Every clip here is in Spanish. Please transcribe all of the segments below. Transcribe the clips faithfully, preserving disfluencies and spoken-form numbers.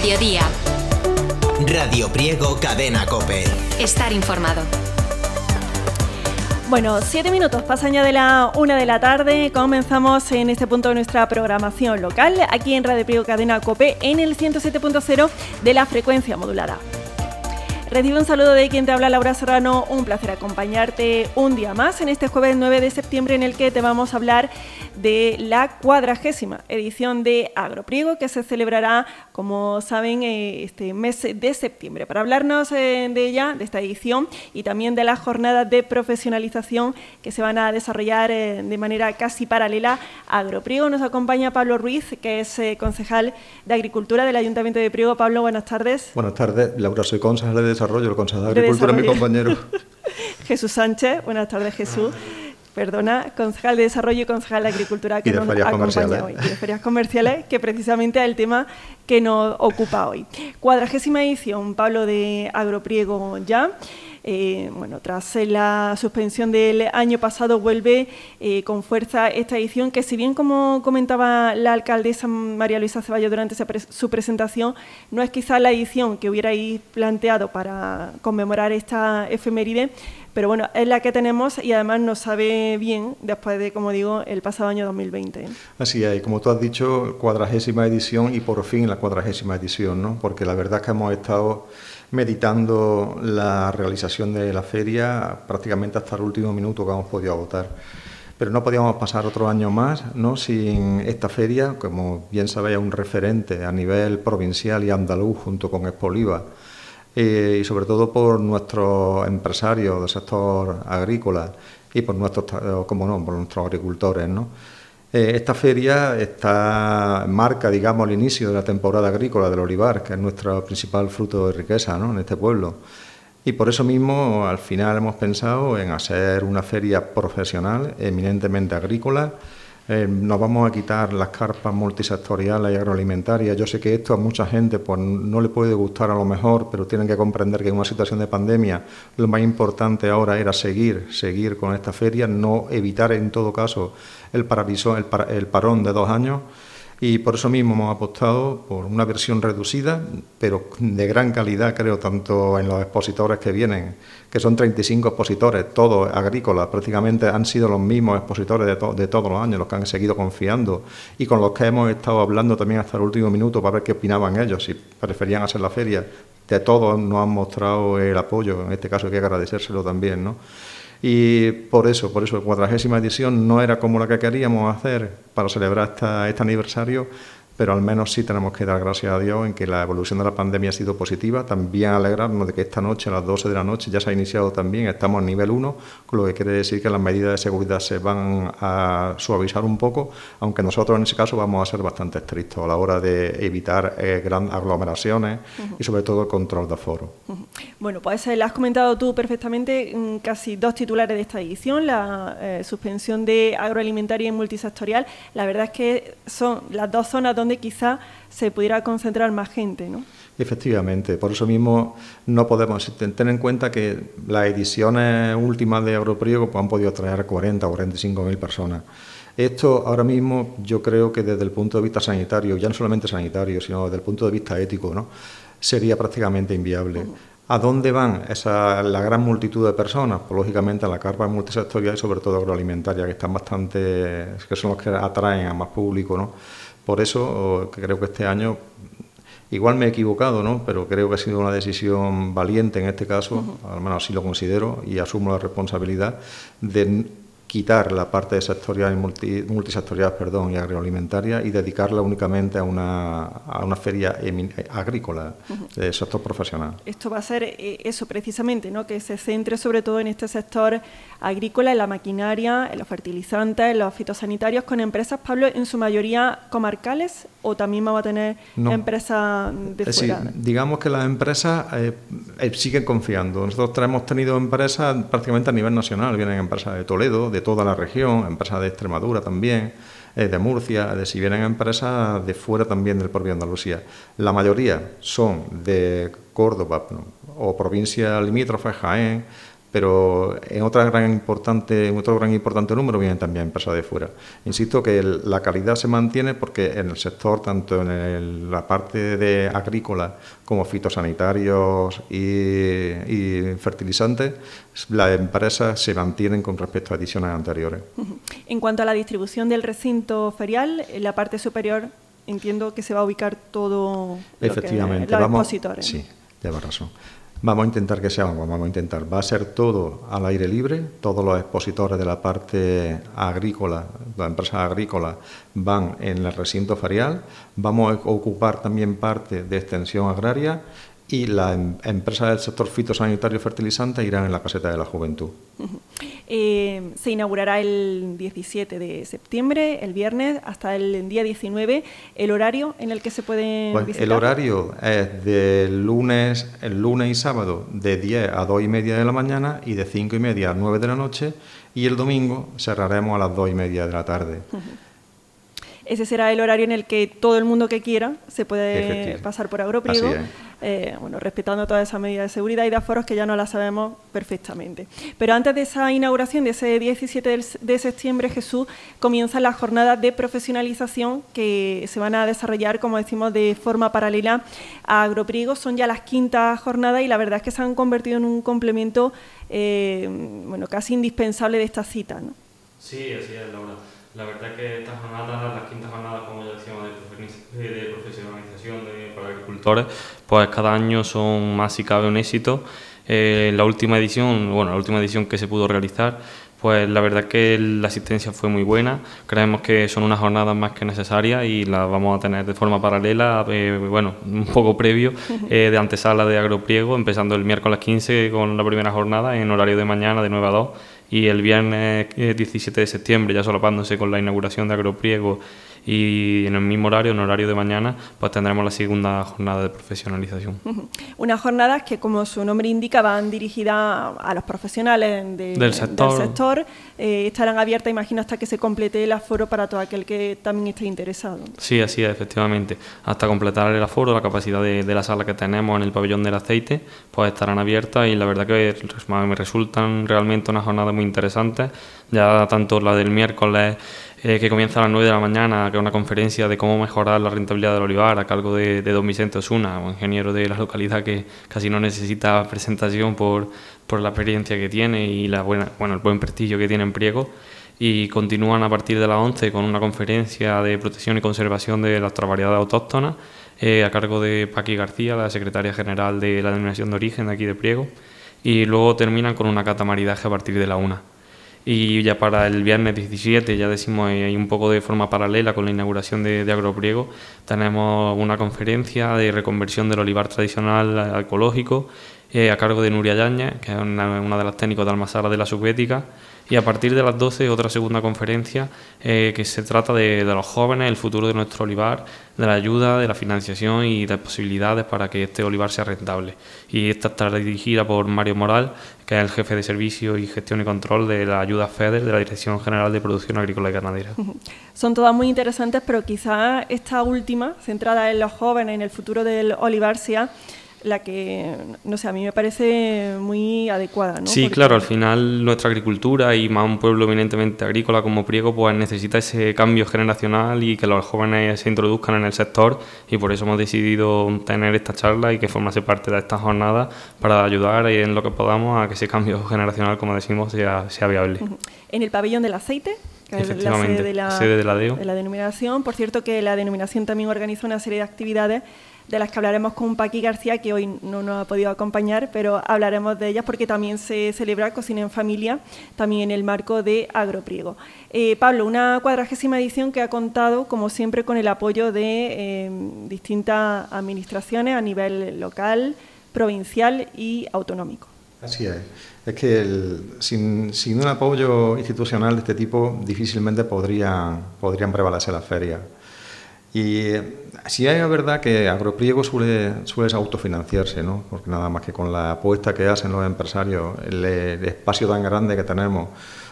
mediodía. Radio Priego, Cadena COPE. Estar informado. Bueno, siete minutos pasan ya de la una de la tarde. Comenzamos en este punto de nuestra programación local, aquí en Radio Priego, Cadena COPE, en el ciento siete punto cero de la frecuencia modulada. Recibe un saludo de quien te habla, Laura Serrano. Un placer acompañarte un día más en este jueves nueve de septiembre, en el que te vamos a hablar de la cuadragésima edición de Agropriego, que se celebrará, como saben, este mes de septiembre. Para hablarnos de ella, de esta edición, y también de las jornadas de profesionalización que se van a desarrollar de manera casi paralela a Agropriego, nos acompaña Pablo Ruiz, que es concejal de Agricultura del Ayuntamiento de Priego. Pablo, buenas tardes. Buenas tardes, Laura, soy concejal de Desarrollo, el concejal de Agricultura, mi compañero. Jesús Sánchez, buenas tardes, Jesús. Perdona, concejal de Desarrollo y concejal de Agricultura, que y de nos ferias acompaña hoy. Y de ferias comerciales, que precisamente es el tema que nos ocupa hoy. Cuadragésima edición, Pablo, de Agropriego ya. Eh, bueno, tras la suspensión del año pasado, vuelve eh, con fuerza esta edición, que si bien, como comentaba la alcaldesa María Luisa Ceballos durante esa pre su presentación, no es quizá la edición que hubierais planteado para conmemorar esta efeméride, pero bueno, es la que tenemos y además nos sabe bien después de, como digo, el pasado año dos mil veinte. Así es, como tú has dicho, cuadragésima edición y por fin la cuadragésima edición, ¿no? Porque la verdad es que hemos estado meditando la realización de la feria prácticamente hasta el último minuto que hemos podido agotar. Pero no podíamos pasar otro año más, ¿no?, sin esta feria, como bien sabéis, un referente a nivel provincial y andaluz junto con Expoliva, eh, y sobre todo por nuestros empresarios del sector agrícola y por nuestros, como no, por nuestros agricultores, ¿no? Eh, esta feria está, marca, digamos, el inicio de la temporada agrícola del olivar, que es nuestro principal fruto de riqueza, ¿no?, en este pueblo. Y por eso mismo, al final, hemos pensado en hacer una feria profesional, eminentemente agrícola. Eh, nos vamos a quitar las carpas multisectoriales y agroalimentarias. Yo sé que esto a mucha gente pues, no le puede gustar a lo mejor, pero tienen que comprender que en una situación de pandemia lo más importante ahora era seguir, seguir con esta feria, no evitar en todo caso el, paraviso, el, par, el parón de dos años. Y por eso mismo hemos apostado por una versión reducida, pero de gran calidad, creo, tanto en los expositores que vienen, que son treinta y cinco expositores, todos agrícolas, prácticamente han sido los mismos expositores de, to de todos los años, los que han seguido confiando y con los que hemos estado hablando también hasta el último minuto para ver qué opinaban ellos, si preferían hacer la feria. De todos nos han mostrado el apoyo, en este caso hay que agradecérselo también, ¿no? Y por eso, por eso, la cuadragésima edición no era como la que queríamos hacer para celebrar esta, este aniversario, pero al menos sí tenemos que dar gracias a Dios en que la evolución de la pandemia ha sido positiva. También alegrarnos de que esta noche, a las doce de la noche, ya se ha iniciado también, estamos en nivel uno, con lo que quiere decir que las medidas de seguridad se van a suavizar un poco, aunque nosotros en ese caso vamos a ser bastante estrictos a la hora de evitar eh, grandes aglomeraciones uh-huh. y sobre todo el control de aforo. Uh-huh. Bueno, pues lo has comentado tú perfectamente, casi dos titulares de esta edición, la eh, suspensión de agroalimentaria y multisectorial. La verdad es que son las dos zonas donde quizá se pudiera concentrar más gente, ¿no? Efectivamente, por eso mismo no podemos tener en cuenta que las ediciones últimas de Agropriego pues, han podido traer cuarenta o cuarenta y cinco mil personas. Esto ahora mismo yo creo que desde el punto de vista sanitario, ya no solamente sanitario, sino desde el punto de vista ético, ¿no?, sería prácticamente inviable. Uh-huh. ¿A dónde van esa, la gran multitud de personas? Pues lógicamente a la carpa multisectorial y sobre todo agroalimentaria, que están bastante, que son los que atraen a más público, ¿no? Por eso creo que este año, igual me he equivocado, ¿no?, pero creo que ha sido una decisión valiente en este caso, uh-huh. al menos así lo considero y asumo la responsabilidad de quitar la parte sectorial y multi, multisectorial perdón, y agroalimentaria y dedicarla únicamente a una, a una feria agrícola uh-huh. de sector profesional. Esto va a ser eh, eso precisamente, ¿no?, que se centre sobre todo en este sector agrícola, en la maquinaria, en los fertilizantes, en los fitosanitarios, con empresas, Pablo, en su mayoría comarcales, o también va a tener no. empresas de es fuera. Decir, digamos que las empresas eh, eh, siguen confiando. Nosotros hemos tenido empresas prácticamente a nivel nacional, vienen empresas de Toledo, de toda la región, empresas de Extremadura también, eh, de Murcia, de si vienen empresas de fuera también del propio Andalucía. La mayoría son de Córdoba, ¿no?, o provincia limítrofe, Jaén, pero en otra gran importante, otro gran importante número vienen también empresas de fuera. Insisto que el, la calidad se mantiene porque en el sector, tanto en el, la parte de agrícola como fitosanitarios y, y fertilizantes, las empresas se mantienen con respecto a ediciones anteriores. En cuanto a la distribución del recinto ferial, en la parte superior entiendo que se va a ubicar todo Efectivamente, lo que, los vamos, expositores. Sí, lleva razón. Vamos a intentar que sea, vamos a intentar, va a ser todo al aire libre, todos los expositores de la parte agrícola, las empresas agrícolas van en el recinto ferial, vamos a ocupar también parte de extensión agraria y las empresas del sector fitosanitario fertilizante irán en la caseta de la juventud. Uh-huh. eh, se inaugurará el diecisiete de septiembre, el viernes, hasta el día diecinueve. ¿El horario en el que se puede pues visitar? El horario es de lunes, el lunes y sábado de diez a dos y media de la mañana y de cinco y media a nueve de la noche, y el domingo cerraremos a las dos y media de la tarde. Uh-huh. Ese será el horario en el que todo el mundo que quiera se puede pasar por Agropriego, eh, bueno, respetando todas esas medidas de seguridad y de aforos que ya no las sabemos perfectamente. Pero antes de esa inauguración, de ese diecisiete de septiembre, Jesús, comienzan las jornadas de profesionalización que se van a desarrollar, como decimos, de forma paralela a Agropriego. Son ya las quintas jornadas y la verdad es que se han convertido en un complemento eh, bueno, casi indispensable de esta cita, ¿no? Sí, así es, Laura. La verdad es que estas jornadas, las quintas jornadas, como ya decíamos, de, de profesionalización de, para agricultores, pues cada año son más si cabe un éxito. Eh, la última edición, bueno, la última edición que se pudo realizar, pues la verdad es que la asistencia fue muy buena. Creemos que son unas jornadas más que necesarias y las vamos a tener de forma paralela, eh, bueno, un poco previo, eh, de antesala de Agropriego, empezando el miércoles quince con la primera jornada en horario de mañana de nueve a dos. Y el viernes diecisiete de septiembre, ya solapándose con la inauguración de Agropriego, y en el mismo horario, en horario de mañana, pues tendremos la segunda jornada de profesionalización. Unas jornadas que, como su nombre indica, van dirigidas a los profesionales de, del sector. Del sector. Eh, estarán abiertas, imagino, hasta que se complete el aforo para todo aquel que también esté interesado. Sí, así es, efectivamente. Hasta completar el aforo, la capacidad de, de la sala que tenemos en el pabellón del aceite, pues estarán abiertas y la verdad que me resultan realmente unas jornadas muy interesantes. Ya tanto la del miércoles, Eh, que comienza a las nueve de la mañana, que es una conferencia de cómo mejorar la rentabilidad del olivar a cargo de, de don Vicente Osuna, un ingeniero de la localidad que casi no necesita presentación por, por la experiencia que tiene y la buena, bueno, el buen prestigio que tiene en Priego. Y continúan a partir de las once con una conferencia de protección y conservación de las variedades autóctonas eh, a cargo de Paqui García, la secretaria general de la Denominación de Origen de aquí de Priego, y luego terminan con una cata maridaje a partir de la una. Y ya para el viernes diecisiete, ya decimos, hay un poco de forma paralela con la inauguración de, de Agropriego, tenemos una conferencia de reconversión del olivar tradicional a ecológico eh, a cargo de Nuria Yáñez, que es una, una de las técnicos de Almazara de la Subética, y a partir de las doce otra segunda conferencia eh, que se trata de, de los jóvenes, el futuro de nuestro olivar, de la ayuda, de la financiación y de posibilidades para que este olivar sea rentable. Y esta estará dirigida por Mario Moral, que es el jefe de servicio y gestión y control de la ayuda FEDER de la Dirección General de Producción Agrícola y Ganadera. Son todas muy interesantes, pero quizás esta última, centrada en los jóvenes, en el futuro del olivar, sea la que, no sé, a mí me parece muy adecuada, ¿no? Sí, Porque... claro, al final nuestra agricultura y más un pueblo eminentemente agrícola como Priego, pues necesita ese cambio generacional y que los jóvenes se introduzcan en el sector, y por eso hemos decidido tener esta charla y que formase parte de esta jornada para ayudar en lo que podamos a que ese cambio generacional, como decimos, sea, sea viable. En el pabellón del aceite, que es la sede de la, sede de la D E O. De la denominación, por cierto que la denominación también organiza una serie de actividades de las que hablaremos con Paqui García, que hoy no nos ha podido acompañar, pero hablaremos de ellas porque también se celebra Cocina en Familia, también en el marco de Agropriego. Eh, Pablo, una cuadragésima edición que ha contado, como siempre, con el apoyo de eh, distintas administraciones a nivel local, provincial y autonómico. Así es. Es que el, sin, sin un apoyo institucional de este tipo difícilmente podrían, podrían prevalecer las ferias. Y sí es verdad que Agropriego suele, suele autofinanciarse, ¿no? Porque nada más que con la apuesta que hacen los empresarios, el, el espacio tan grande que tenemos,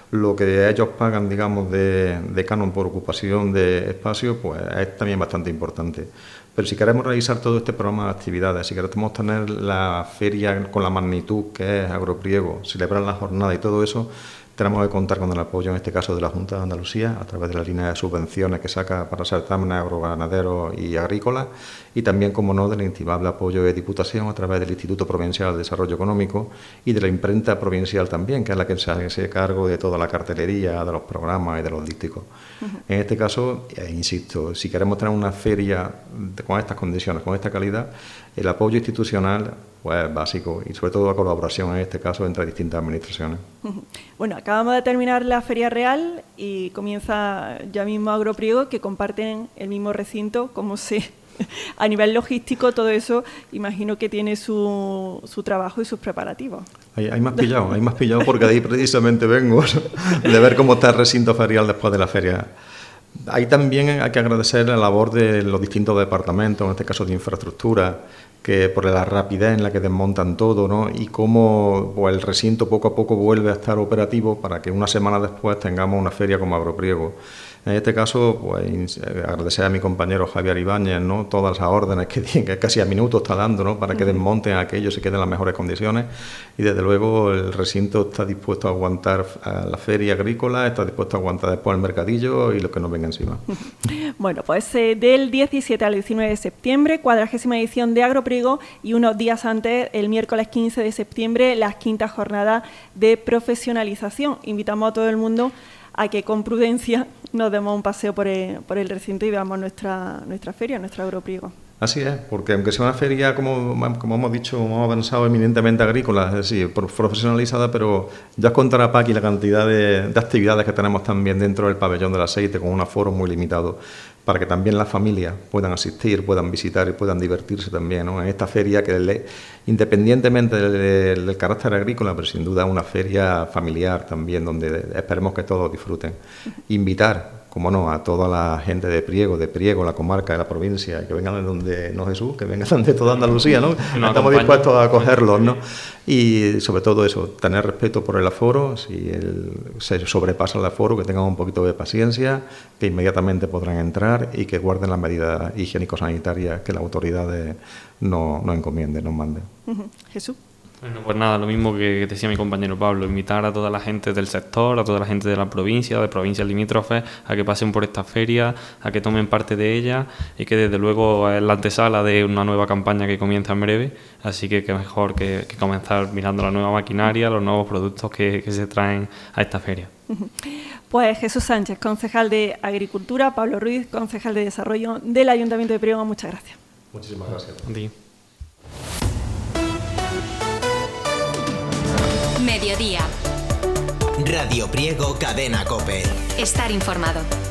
lo que ellos pagan, digamos, de, de canon por ocupación de espacio, pues es también bastante importante. Pero si queremos realizar todo este programa de actividades, si queremos tener la feria con la magnitud que es Agropriego, celebrar la jornada y todo eso, tenemos que contar con el apoyo, en este caso, de la Junta de Andalucía, a través de la línea de subvenciones que saca para certámenes agroganaderos y agrícolas, y también, como no, del inestimable apoyo de Diputación a través del Instituto Provincial de Desarrollo Económico y de la imprenta provincial también, que es la que se hace cargo de toda la cartelería, de los programas y de los dísticos. Uh-huh. En este caso, eh, insisto, si queremos tener una feria de, con estas condiciones, con esta calidad, el apoyo institucional pues básico y sobre todo la colaboración en este caso entre distintas administraciones. Bueno, acabamos de terminar la Feria Real y comienza ya mismo Agropriego, que comparten el mismo recinto. Como se a nivel logístico, todo eso imagino que tiene su, su trabajo y sus preparativos. Hay, hay más pillado, hay más pillado porque de ahí precisamente vengo, de ver cómo está el recinto ferial después de la feria. Ahí también hay que agradecer la labor de los distintos departamentos, en este caso de infraestructura, que por la rapidez en la que desmontan todo, ¿no? Y cómo pues, el recinto poco a poco vuelve a estar operativo para que una semana después tengamos una feria como Agropriego. En este caso, pues agradecer a mi compañero Javier Ibáñez, ¿no? Todas las órdenes que, que casi a minutos está dando, ¿no? Para que desmonten aquello y se queden en las mejores condiciones. Y desde luego el recinto está dispuesto a aguantar a la feria agrícola, está dispuesto a aguantar después el mercadillo y lo que nos venga encima. Bueno, pues eh, del diecisiete al diecinueve de septiembre, cuadragésima edición de Agropriego, y unos días antes, el miércoles quince de septiembre, las quintas jornadas de profesionalización. Invitamos a todo el mundo a que con prudencia nos demos un paseo por el, por el recinto y veamos nuestra, nuestra feria, nuestro Agropriego. Así es, porque aunque sea una feria, como, como hemos dicho, hemos avanzado, eminentemente agrícola, es decir, profesionalizada, pero ya os contará Paqui la cantidad de, de actividades que tenemos también dentro del pabellón del aceite, con un aforo muy limitado, para que también las familias puedan asistir, puedan visitar y puedan divertirse también, ¿no? En esta feria que, le, independientemente del, del carácter agrícola, pero sin duda una feria familiar también, donde esperemos que todos disfruten. Invitar, como no, a toda la gente de Priego, de Priego, la comarca, de la provincia, que vengan de donde, no Jesús, que vengan de toda Andalucía, ¿no? Estamos acompaña. dispuestos a acogerlos, ¿no? Y sobre todo eso, tener respeto por el aforo, si el, se sobrepasa el aforo, que tengan un poquito de paciencia, que inmediatamente podrán entrar y que guarden las medidas higiénico-sanitarias que las autoridades nos no encomienden, nos manden. Uh-huh. Jesús. Bueno, pues nada, lo mismo que decía mi compañero Pablo, invitar a toda la gente del sector, a toda la gente de la provincia, de provincias limítrofes, a que pasen por esta feria, a que tomen parte de ella y que desde luego es la antesala de una nueva campaña que comienza en breve, así que qué mejor que, que comenzar mirando la nueva maquinaria, los nuevos productos que, que se traen a esta feria. Pues Jesús Sánchez, concejal de Agricultura, Pablo Ruiz, concejal de Desarrollo del Ayuntamiento de Priego, muchas gracias. Muchísimas gracias. A ti. Mediodía. Radio Priego, Cadena COPE. Estar informado.